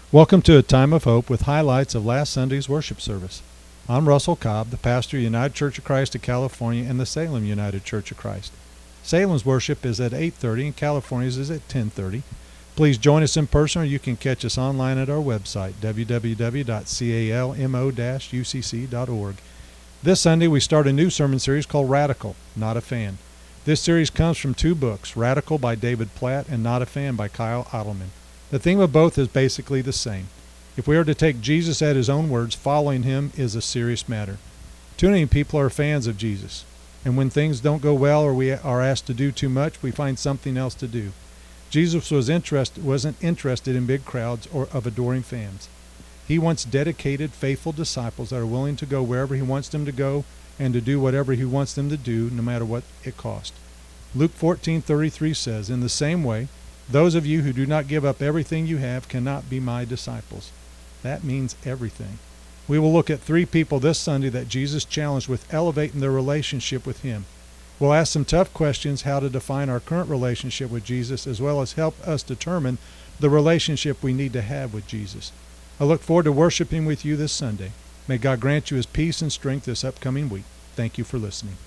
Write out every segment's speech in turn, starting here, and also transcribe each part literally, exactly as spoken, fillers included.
Welcome to A Time of Hope with highlights of last Sunday's worship service. I'm Russell Cobb, the pastor of United Church of Christ of California and the Salem United Church of Christ. Salem's worship is at eight thirty and California's is at ten thirty. Please join us in person, or you can catch us online at our website, w w w dot calmo dash u c c dot org. This Sunday we start a new sermon series called Radical, Not a Fan. This series comes from two books, Radical by David Platt and Not a Fan by Kyle Idleman. The theme of both is basically the same. If we are to take Jesus at his own words, following him is a serious matter. Too many people are fans of Jesus, and when things don't go well or we are asked to do too much, we find something else to do. Jesus was interest, wasn't interested in big crowds or of adoring fans. He wants dedicated, faithful disciples that are willing to go wherever he wants them to go and to do whatever he wants them to do, no matter what it costs. Luke fourteen thirty-three says, "In the same way, those of you who do not give up everything you have cannot be my disciples." That means everything. We will look at three people this Sunday that Jesus challenged with elevating their relationship with him. We'll ask some tough questions how to define our current relationship with Jesus, as well as help us determine the relationship we need to have with Jesus. I look forward to worshiping with you this Sunday. May God grant you his peace and strength this upcoming week. Thank you for listening.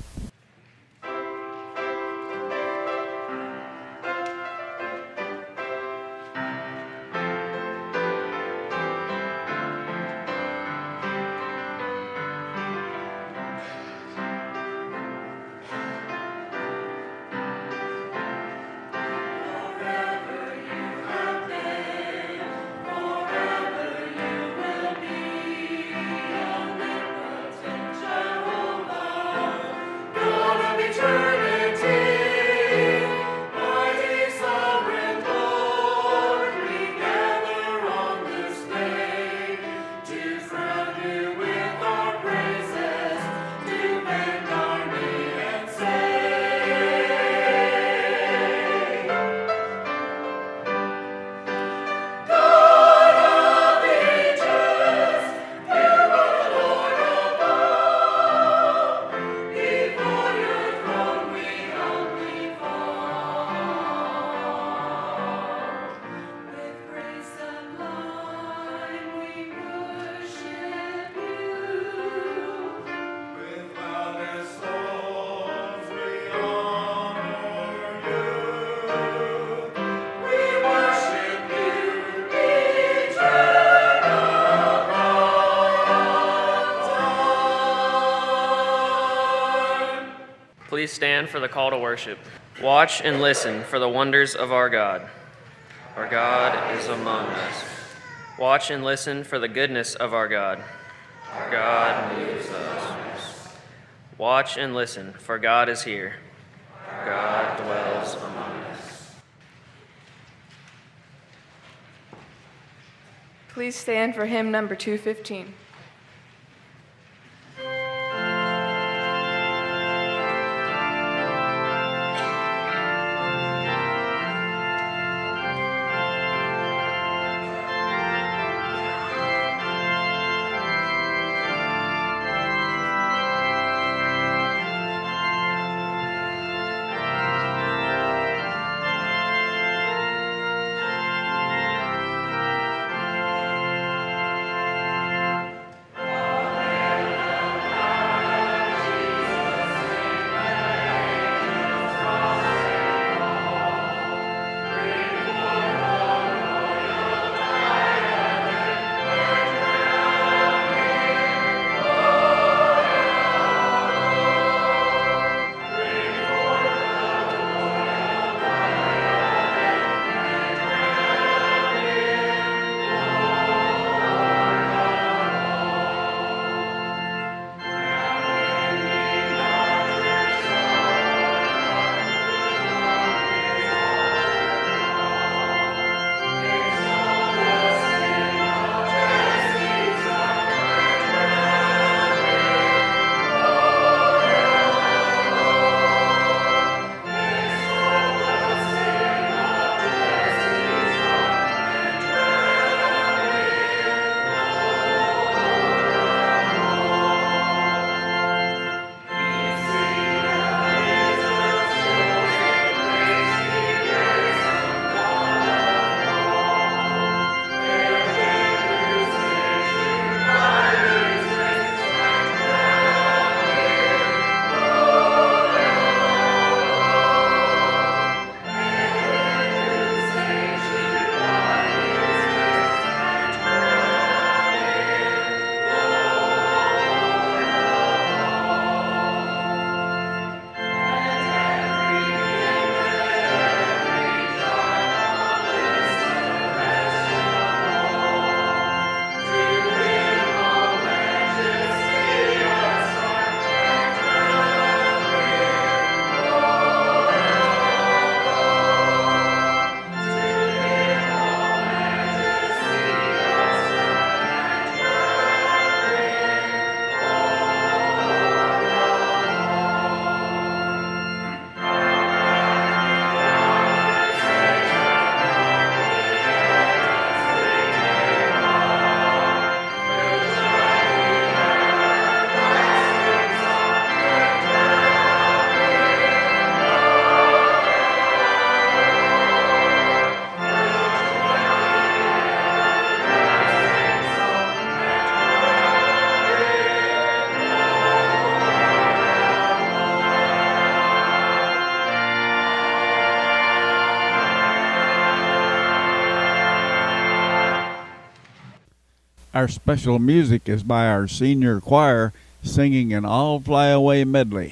Please stand for the call to worship. Watch and listen for the wonders of our God. Our God is among us. Watch and listen for the goodness of our God. Our God moves us. Watch and listen, for God is here. God dwells among us. Please stand for hymn number two fifteen. Our special music is by our senior choir singing an All Fly Away medley.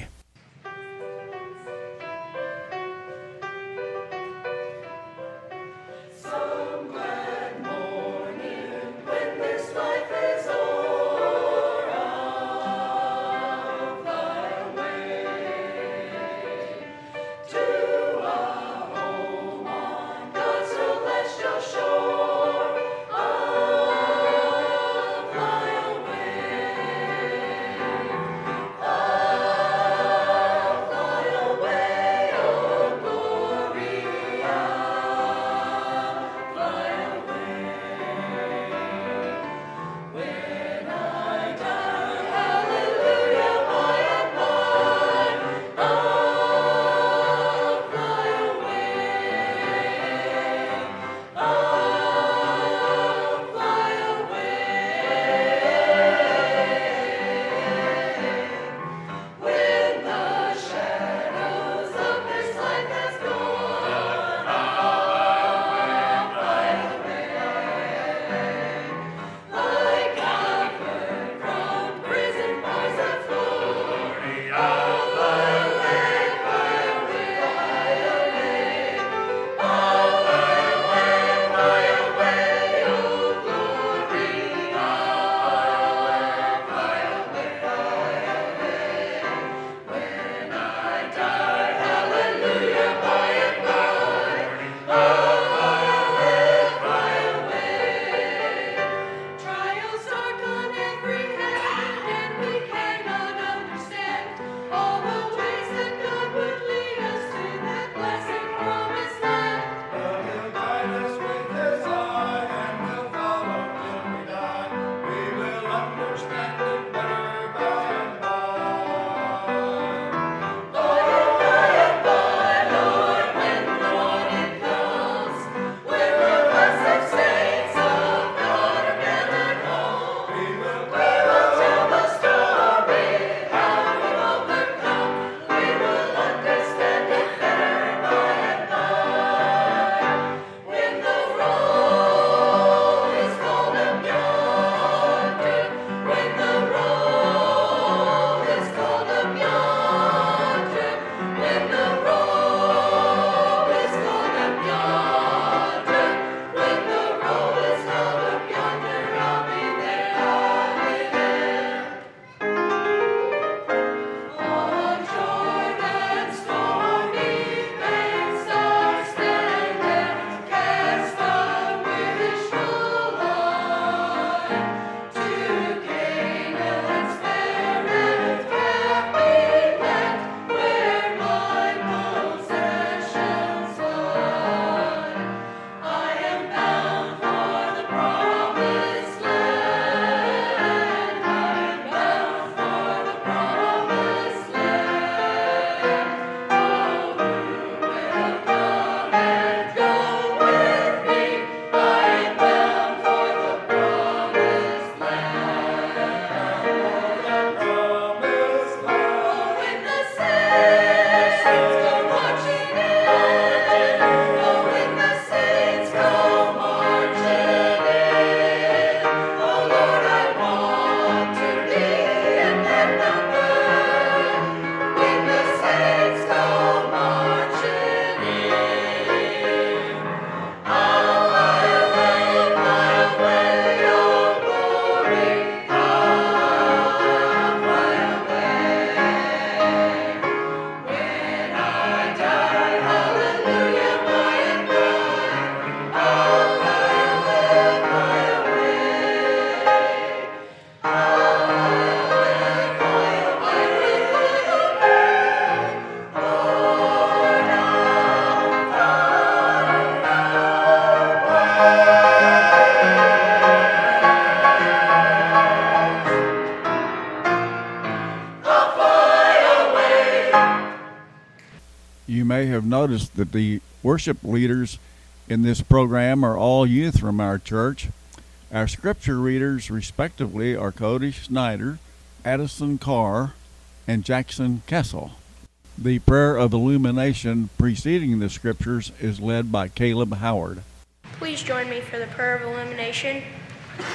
You may have noticed that the worship leaders in this program are all youth from our church. Our scripture readers, respectively, are Cody Snyder, Addison Carr, and Jackson Kessel. The prayer of illumination preceding the scriptures is led by Caleb Howard. Please join me for the prayer of illumination.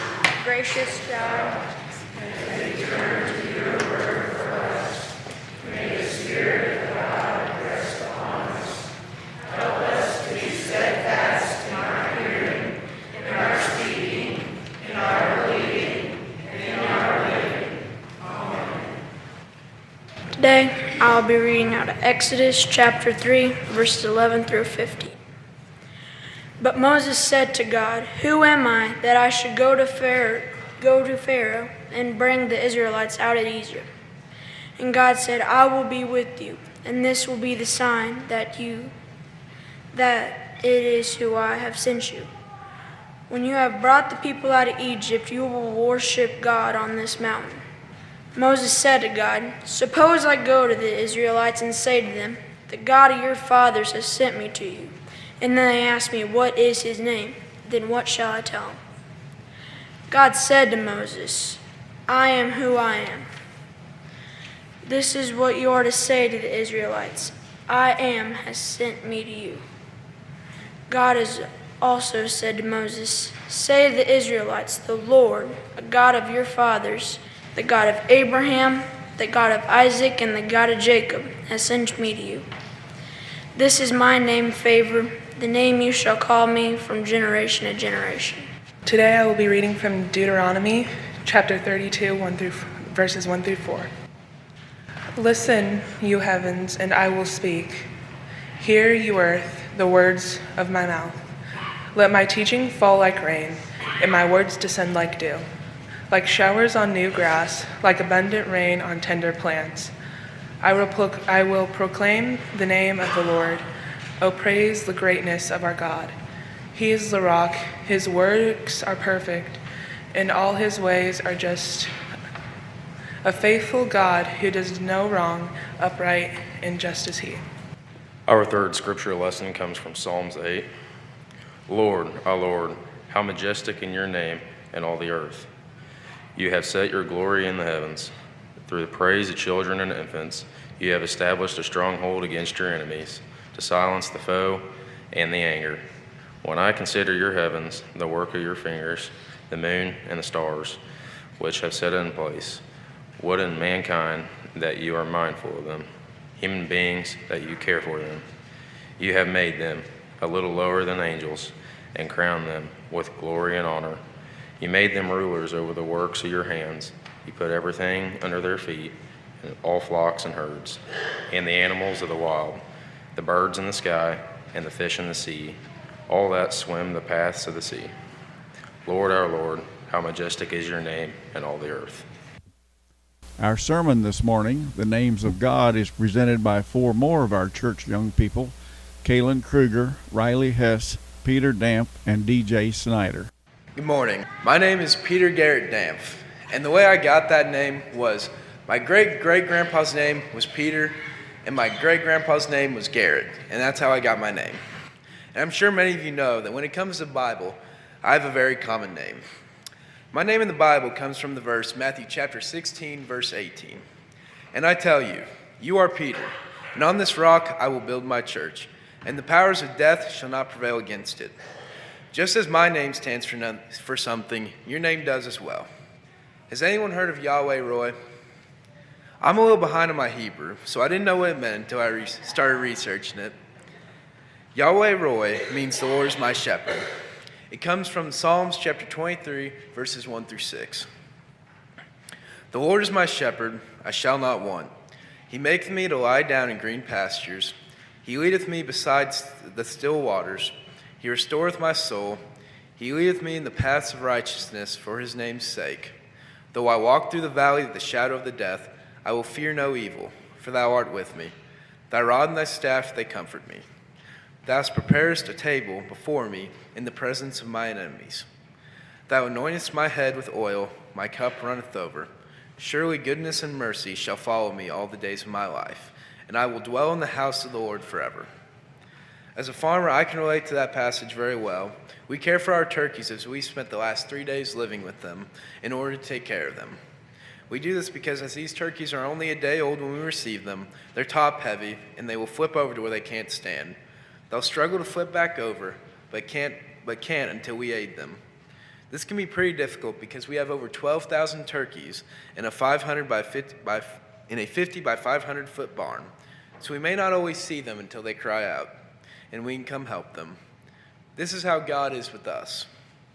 Gracious God, today I'll be reading out of Exodus chapter three, verses eleven through fifteen. But Moses said to God, "Who am I that I should go to Pharaoh, go to Pharaoh and bring the Israelites out of Egypt?" And God said, "I will be with you, and this will be the sign that you that it is who I have sent you. When you have brought the people out of Egypt, you will worship God on this mountain." Moses said to God, "Suppose I go to the Israelites and say to them, 'The God of your fathers has sent me to you.' And then they ask me, 'What is his name?' Then what shall I tell them?" God said to Moses, "I am who I am. This is what you are to say to the Israelites. 'I am has sent me to you.'" God has also said to Moses, "Say to the Israelites, 'The Lord, the God of your fathers, the God of Abraham, the God of Isaac, and the God of Jacob, has sent me to you. This is my name, favor, the name you shall call me from generation to generation." Today I will be reading from Deuteronomy chapter thirty-two, one through verses one through four. "Listen, you heavens, and I will speak. Hear, you earth, the words of my mouth. Let my teaching fall like rain, and my words descend like dew, like showers on new grass, like abundant rain on tender plants. I will, pro- I will proclaim the name of the Lord. O praise the greatness of our God. He is the rock, his works are perfect, and all his ways are just. A faithful God who does no wrong, upright and just is he." Our third scripture lesson comes from Psalms eight. "Lord, our Lord, how majestic in your name in all the earth. You have set your glory in the heavens. Through the praise of children and infants, you have established a stronghold against your enemies, to silence the foe and the anger. When I consider your heavens, the work of your fingers, the moon and the stars, which have set in place, what in mankind that you are mindful of them, human beings that you care for them. You have made them a little lower than angels and crowned them with glory and honor. You made them rulers over the works of your hands. You put everything under their feet, and all flocks and herds, and the animals of the wild, the birds in the sky, and the fish in the sea, all that swim the paths of the sea. Lord, our Lord, how majestic is your name in all the earth." Our sermon this morning, The Names of God, is presented by four more of our church young people, Kaylin Kruger, Riley Hess, Peter Damp, and D J Snyder. Good morning. My name is Peter Garrett Damp, and the way I got that name was my great-great-grandpa's name was Peter, and my great-grandpa's name was Garrett, and that's how I got my name. And I'm sure many of you know that when it comes to the Bible, I have a very common name. My name in the Bible comes from the verse Matthew chapter sixteen, verse eighteen. "And I tell you, you are Peter, and on this rock I will build my church, and the powers of death shall not prevail against it." Just as my name stands for, none, for something, your name does as well. Has anyone heard of Yahweh Roy? I'm a little behind on my Hebrew, so I didn't know what it meant until I re- started researching it. Yahweh Roy means the Lord is my shepherd. It comes from Psalms chapter twenty-three, verses one through six. "The Lord is my shepherd, I shall not want. He maketh me to lie down in green pastures. He leadeth me beside the still waters. He restoreth my soul. He leadeth me in the paths of righteousness for his name's sake. Though I walk through the valley of the shadow of the death, I will fear no evil, for thou art with me. Thy rod and thy staff, they comfort me. Thou preparest a table before me in the presence of mine enemies. Thou anointest my head with oil, my cup runneth over. Surely goodness and mercy shall follow me all the days of my life, and I will dwell in the house of the Lord forever." As a farmer, I can relate to that passage very well. We care for our turkeys as we spent the last three days living with them in order to take care of them. We do this because as these turkeys are only a day old when we receive them, they're top heavy and they will flip over to where they can't stand. They'll struggle to flip back over, but can't, but can't until we aid them. This can be pretty difficult because we have over twelve thousand turkeys in a five hundred by fifty by in a fifty by five hundred foot barn. So we may not always see them until they cry out, and we can come help them. This is how God is with us.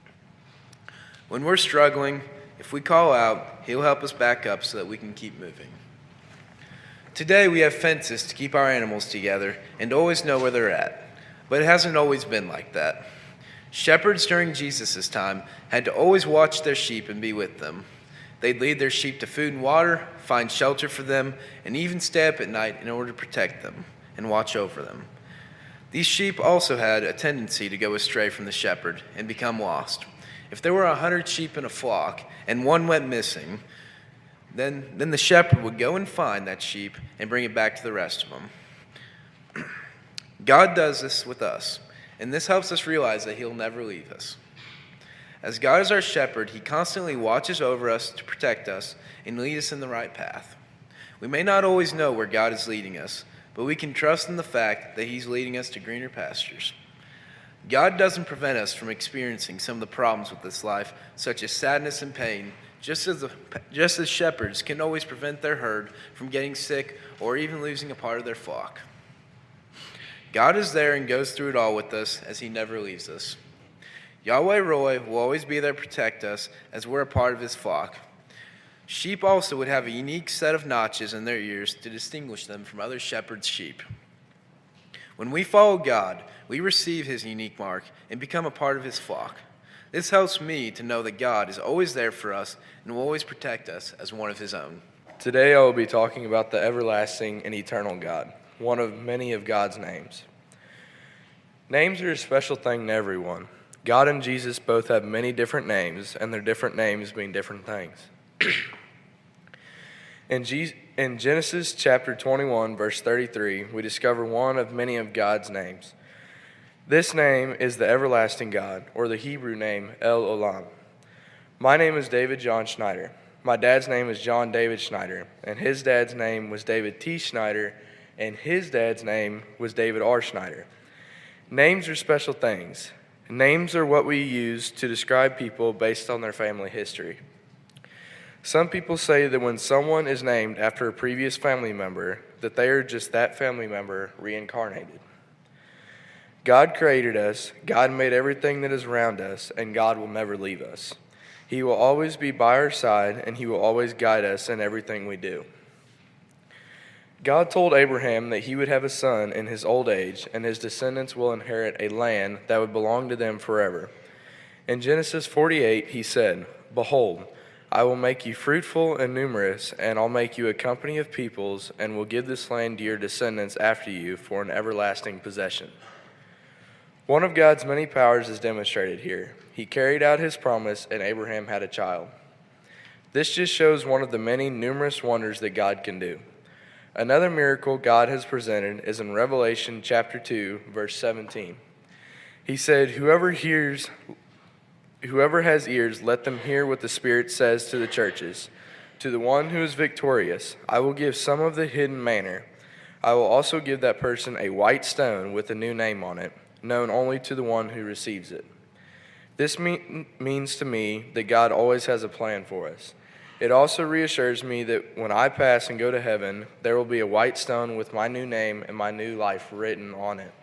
When we're struggling, if we call out, He'll help us back up so that we can keep moving. Today we have fences to keep our animals together and always know where they're at, but it hasn't always been like that. Shepherds during Jesus' time had to always watch their sheep and be with them. They'd lead their sheep to food and water, find shelter for them, and even stay up at night in order to protect them and watch over them. These sheep also had a tendency to go astray from the shepherd and become lost. If there were a hundred sheep in a flock and one went missing, then, then the shepherd would go and find that sheep and bring it back to the rest of them. God does this with us, and this helps us realize that He'll never leave us. As God is our shepherd, He constantly watches over us to protect us and lead us in the right path. We may not always know where God is leading us, but we can trust in the fact that He's leading us to greener pastures. God doesn't prevent us from experiencing some of the problems with this life, such as sadness and pain, just as, the, just as shepherds can always prevent their herd from getting sick or even losing a part of their flock. God is there and goes through it all with us as He never leaves us. Yahweh Roy will always be there to protect us as we're a part of His flock. Sheep also would have a unique set of notches in their ears to distinguish them from other shepherds' sheep. When we follow God, we receive His unique mark and become a part of His flock. This helps me to know that God is always there for us and will always protect us as one of His own. Today I will be talking about the everlasting and eternal God, one of many of God's names. Names are a special thing to everyone. God and Jesus both have many different names, and their different names mean different things. in, Je- in Genesis chapter twenty-one, verse thirty-three, we discover one of many of God's names. This name is the everlasting God, or the Hebrew name El Olam. My name is David John Schneider. My dad's name is John David Schneider, and his dad's name was David T. Schneider, and his dad's name was David R. Schneider. Names are special things. Names are what we use to describe people based on their family history. Some people say that when someone is named after a previous family member, that they are just that family member reincarnated. God created us, God made everything that is around us, and God will never leave us. He will always be by our side, and He will always guide us in everything we do. God told Abraham that he would have a son in his old age, and his descendants will inherit a land that would belong to them forever. In Genesis forty-eight, He said, "Behold, I will make you fruitful and numerous, and I'll make you a company of peoples, and will give this land to your descendants after you for an everlasting possession." One of God's many powers is demonstrated here. He carried out His promise, and Abraham had a child. This just shows one of the many numerous wonders that God can do. Another miracle God has presented is in Revelation chapter two, verse seventeen. He said, Whoever hears, whoever has ears, let them hear what the Spirit says to the churches. To the one who is victorious, I will give some of the hidden manna. I will also give that person a white stone with a new name on it, known only to the one who receives it. This mean, means to me that God always has a plan for us. It also reassures me that when I pass and go to heaven, there will be a white stone with my new name and my new life written on it.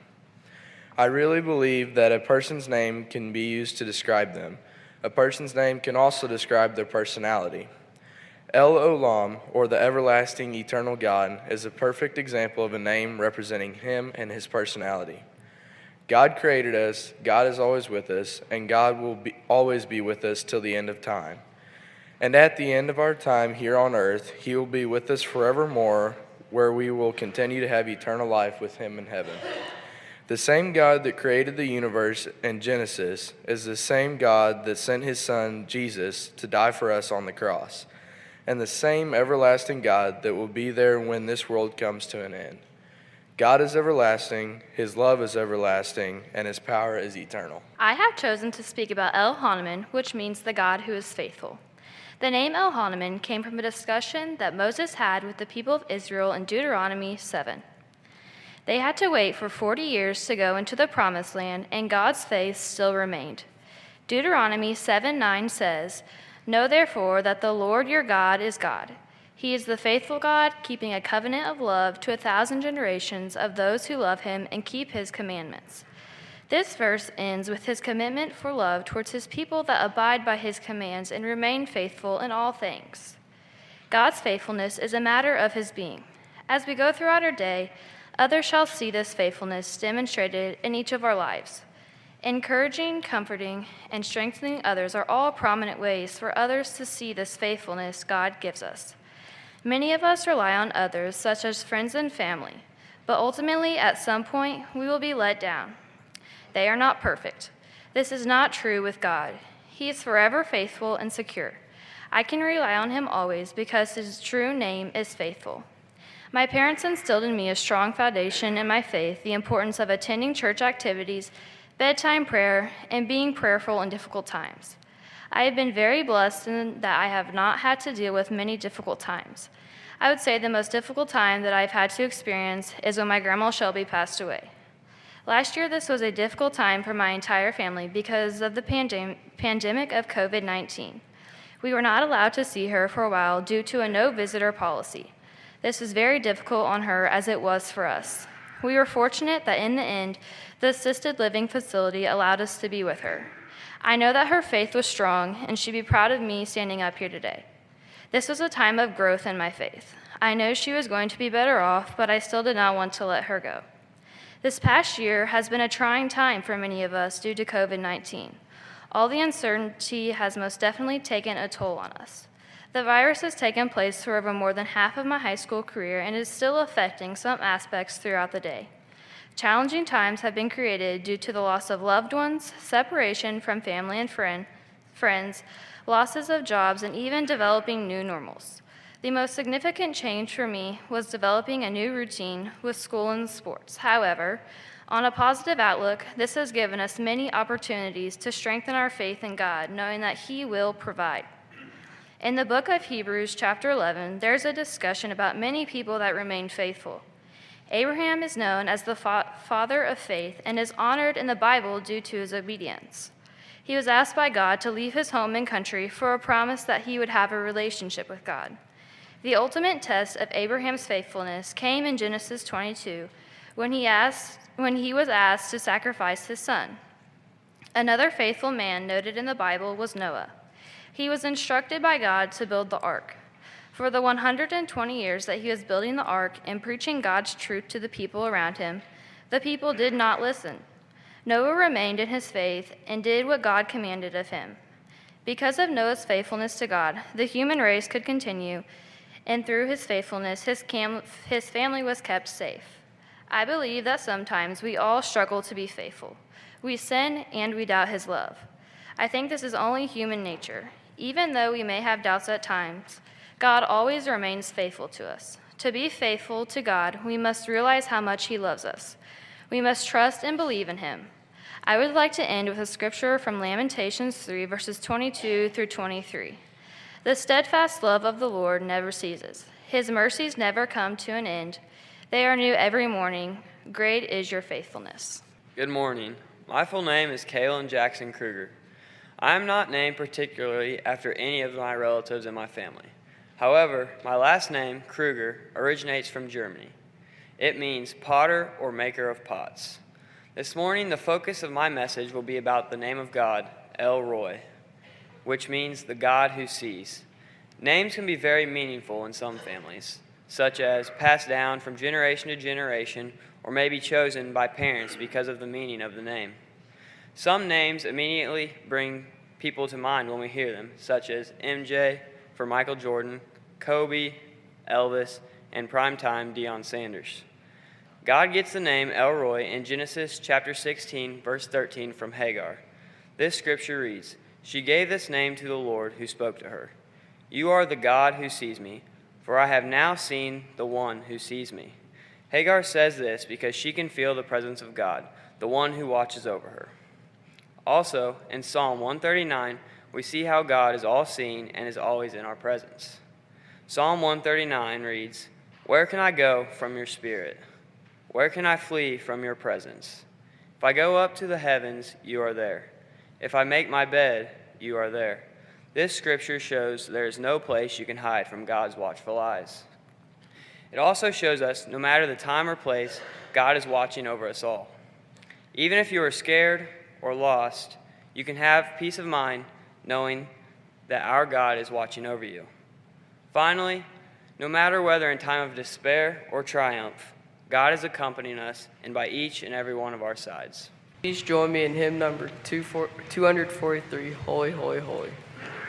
I really believe that a person's name can be used to describe them. A person's name can also describe their personality. El Olam, or the everlasting eternal God, is a perfect example of a name representing Him and His personality. God created us, God is always with us, and God will be, always be with us till the end of time. And at the end of our time here on earth, He will be with us forevermore, where we will continue to have eternal life with Him in heaven. The same God that created the universe in Genesis is the same God that sent His Son, Jesus, to die for us on the cross, and the same everlasting God that will be there when this world comes to an end. God is everlasting, His love is everlasting, and His power is eternal. I have chosen to speak about El Hanuman, which means the God who is faithful. The name El Hanuman came from a discussion that Moses had with the people of Israel in Deuteronomy seven. They had to wait for forty years to go into the promised land, and God's faith still remained. Deuteronomy seven nine says, "Know therefore that the Lord your God is God. He is the faithful God, keeping a covenant of love to a thousand generations of those who love him and keep his commandments." This verse ends with his commitment for love towards his people that abide by his commands and remain faithful in all things. God's faithfulness is a matter of his being. As we go throughout our day, others shall see this faithfulness demonstrated in each of our lives. Encouraging, comforting, and strengthening others are all prominent ways for others to see this faithfulness God gives us. Many of us rely on others, such as friends and family, but ultimately, at some point, we will be let down. They are not perfect. This is not true with God. He is forever faithful and secure. I can rely on him always because his true name is faithful. My parents instilled in me a strong foundation in my faith, the importance of attending church activities, bedtime prayer, and being prayerful in difficult times. I have been very blessed in that I have not had to deal with many difficult times. I would say the most difficult time that I've had to experience is when my grandma Shelby passed away. Last year, this was a difficult time for my entire family because of the pandem- pandemic of COVID nineteen. We were not allowed to see her for a while due to a no-visitor policy. This was very difficult on her as it was for us. We were fortunate that in the end, the assisted living facility allowed us to be with her. I know that her faith was strong, and she'd be proud of me standing up here today. This was a time of growth in my faith. I know she was going to be better off, but I still did not want to let her go. This past year has been a trying time for many of us due to COVID nineteen. All the uncertainty has most definitely taken a toll on us. The virus has taken place for over more than half of my high school career and is still affecting some aspects throughout the day. Challenging times have been created due to the loss of loved ones, separation from family and friend, friends, losses of jobs, and even developing new normals. The most significant change for me was developing a new routine with school and sports. However, on a positive outlook, this has given us many opportunities to strengthen our faith in God, knowing that He will provide. In the book of Hebrews, chapter eleven, there's a discussion about many people that remain faithful. Abraham is known as the fa- father of faith and is honored in the Bible due to his obedience. He was asked by God to leave his home and country for a promise that he would have a relationship with God. The ultimate test of Abraham's faithfulness came in Genesis twenty-two when he asked, when he was asked to sacrifice his son. Another faithful man noted in the Bible was Noah. He was instructed by God to build the ark. For the one hundred twenty years that he was building the ark and preaching God's truth to the people around him, the people did not listen. Noah remained in his faith and did what God commanded of him. Because of Noah's faithfulness to God, the human race could continue, and through his faithfulness, his, cam- his family was kept safe. I believe that sometimes we all struggle to be faithful. We sin and we doubt his love. I think this is only human nature. Even though we may have doubts at times, God always remains faithful to us. To be faithful to God, we must realize how much he loves us. We must trust and believe in him. I would like to end with a scripture from Lamentations three, verses twenty-two through twenty-three. The steadfast love of the Lord never ceases. His mercies never come to an end. They are new every morning. Great is your faithfulness. Good morning. My full name is Kaylin Jackson Kruger. I am not named particularly after any of my relatives in my family. However, my last name, Kruger, originates from Germany. It means potter or maker of pots. This morning, the focus of my message will be about the name of God, El Roi, which means the God who sees. Names can be very meaningful in some families, such as passed down from generation to generation, or maybe chosen by parents because of the meaning of the name. Some names immediately bring people to mind when we hear them, such as M J for Michael Jordan, Kobe, Elvis, and primetime Deion Sanders. God gets the name El Roi in Genesis chapter sixteen, verse thirteen from Hagar. This scripture reads, "She gave this name to the Lord who spoke to her. You are the God who sees me, for I have now seen the one who sees me." Hagar says this because she can feel the presence of God, the one who watches over her. Also, in Psalm one thirty-nine, we see how God is all-seeing and is always in our presence. Psalm one thirty-nine reads, "Where can I go from your spirit? Where can I flee from your presence? If I go up to the heavens, you are there. If I make my bed, you are there. This scripture shows there is no place you can hide from God's watchful eyes. It also shows us, no matter the time or place, God is watching over us all. Even if you are scared or lost, you can have peace of mind knowing that our God is watching over you. Finally, no matter whether in time of despair or triumph, God is accompanying us and by each and every one of our sides. Please join me in hymn number two forty-three, Holy, Holy, Holy.